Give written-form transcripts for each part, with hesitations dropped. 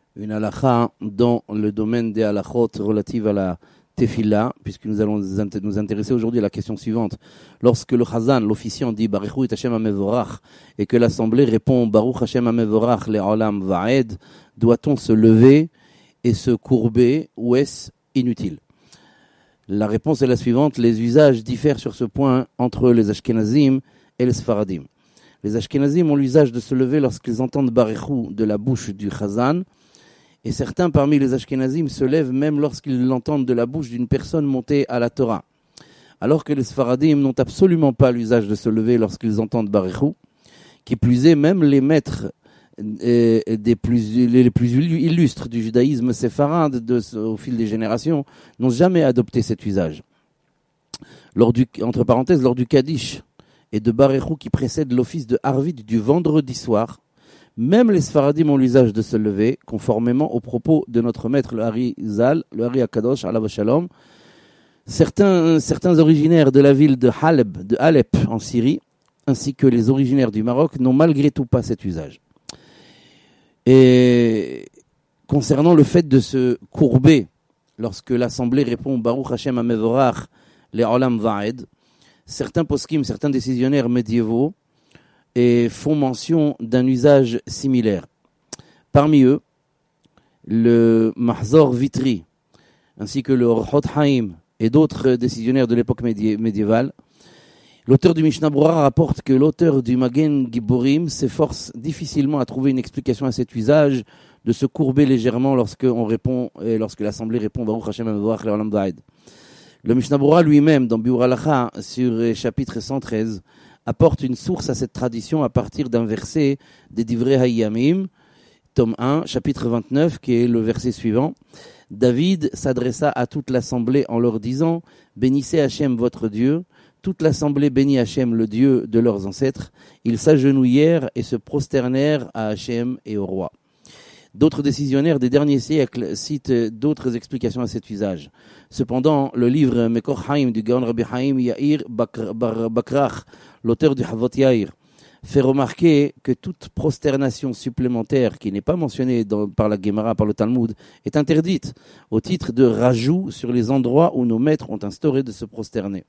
Une halakha dans le domaine des halakhot relatives à la tefila, puisque nous allons nous intéresser aujourd'hui à la question suivante. Lorsque le chazan, l'officiant, dit Baruch et Hashem Hamevorach, et que l'assemblée répond Baruch Hashem Hamevorach le'olam va'ed, doit-on se lever et se courber, ou est-ce inutile? La réponse est la suivante. Les usages diffèrent sur ce point entre les Ashkenazim et les Sfaradim. Les Ashkenazim ont l'usage de se lever lorsqu'ils entendent Baruch de la bouche du chazan, et certains parmi les Ashkenazim se lèvent même lorsqu'ils l'entendent de la bouche d'une personne montée à la Torah. Alors que les Sfaradim n'ont absolument pas l'usage de se lever lorsqu'ils entendent Baruch, qui plus est, même les maîtres les plus illustres du judaïsme séfarade au fil des générations n'ont jamais adopté cet usage. Entre parenthèses, lors du Kaddish et de Baruch qui précède l'office de Harvit du vendredi soir, même les Sfaradim ont l'usage de se lever, conformément aux propos de notre maître, le Hari Zal, le Hari Akadosh, alav shalom. Certains originaires de la ville de Alep en Syrie, ainsi que les originaires du Maroc, n'ont malgré tout pas cet usage. Et concernant le fait de se courber, lorsque l'assemblée répond Baruch Hashem Hamevorach le'olam va'ed, certains poskim, certains décisionnaires médiévaux, et font mention d'un usage similaire. Parmi eux, le Mahzor Vitri, ainsi que le Orchot Haim et d'autres décisionnaires de l'époque médiévale. L'auteur du Mishnah Brura rapporte que l'auteur du Magen Giborim s'efforce difficilement à trouver une explication à cet usage de se courber légèrement lorsque l'assemblée répond Baruch Hashem Hamevorach le'olam va'ed. Le Mishnah Brura lui-même, dans Biur Halacha, sur chapitre 113, apporte une source à cette tradition à partir d'un verset des Divrei Hayamim, tome 1, chapitre 29, qui est le verset suivant. David s'adressa à toute l'assemblée en leur disant « Bénissez Hachem votre Dieu ». Toute l'assemblée bénit Hachem, le Dieu de leurs ancêtres. Ils s'agenouillèrent et se prosternèrent à Hachem et au roi. D'autres décisionnaires des derniers siècles citent d'autres explications à cet usage. Cependant, le livre Mekor Haim du Gaon Rabbi Haim Yair Bakrach, l'auteur du Havot Yair, fait remarquer que toute prosternation supplémentaire qui n'est pas mentionnée par la Gemara, par le Talmud, est interdite au titre de rajout sur les endroits où nos maîtres ont instauré de se prosterner.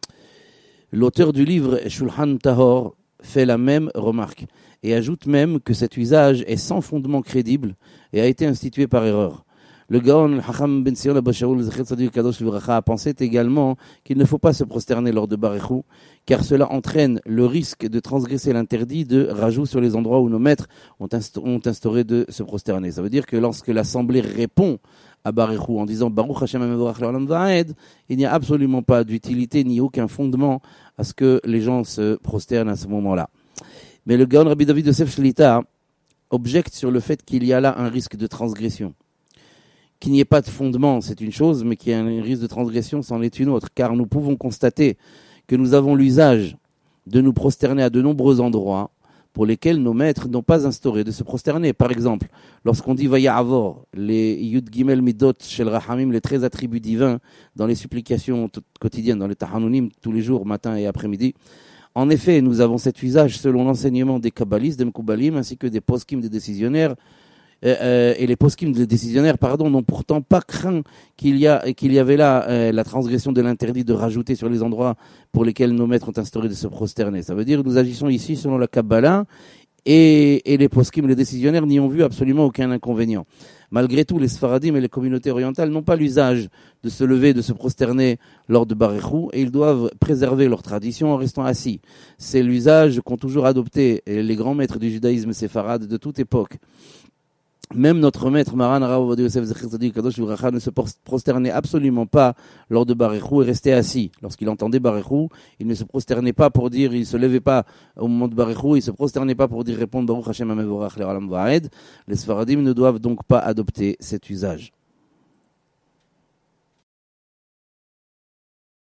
L'auteur du livre Shulchan Tahor fait la même remarque et ajoute même que cet usage est sans fondement crédible et a été institué par erreur. Le Gaon Hacham Ben Sion Abba Shaul Zecher Tzadik Kadosh Livracha pensait également qu'il ne faut pas se prosterner lors de Baruch, car cela entraîne le risque de transgresser l'interdit de rajout sur les endroits où nos maîtres ont instauré de se prosterner. Ça veut dire que lorsque l'assemblée répond à Baruch en disant Baruch Hashem Hamevorach le'olam va'ed, il n'y a absolument pas d'utilité ni aucun fondement à ce que les gens se prosternent à ce moment-là. Mais le Gaon Rabbi David Yosef Shlita objecte sur le fait qu'il y a là un risque de transgression. Qu'il n'y ait pas de fondement, c'est une chose, mais qu'il y ait un risque de transgression, c'en est une autre. Car nous pouvons constater que nous avons l'usage de nous prosterner à de nombreux endroits pour lesquels nos maîtres n'ont pas instauré de se prosterner. Par exemple, lorsqu'on dit Vaya'avor, les Yud Gimel Midot Shel Rahamim, les 13 attributs divins, dans les supplications quotidiennes, dans les Tahanunim, tous les jours, matin et après-midi. En effet, nous avons cet usage selon l'enseignement des Kabbalistes, des Mekoubalim, ainsi que des poskim, des décisionnaires. Et les poskim, des décisionnaires, n'ont pourtant pas craint qu'il y avait là la transgression de l'interdit de rajouter sur les endroits pour lesquels nos maîtres ont instauré de se prosterner. Ça veut dire que nous agissons ici selon la Kabbalah et les poskim, les décisionnaires n'y ont vu absolument aucun inconvénient. Malgré tout, les Sfaradim et les communautés orientales n'ont pas l'usage de se lever, de se prosterner lors de Baruch et ils doivent préserver leur tradition en restant assis. C'est l'usage qu'ont toujours adopté les grands maîtres du judaïsme séfarade de toute époque. Même notre maître Maran Rav Ovadia Yosef Zecher Tzadik Kadosh Livracha ne se prosternait absolument pas lors de Baruch et restait assis. Lorsqu'il entendait Baruch, il ne se prosternait pas pour dire, il se levait pas au moment de Baruch, il se prosternait pas pour dire répondre Baruch Hashem Hamevorach le'olam va'ed. Les Sfaradim ne doivent donc pas adopter cet usage.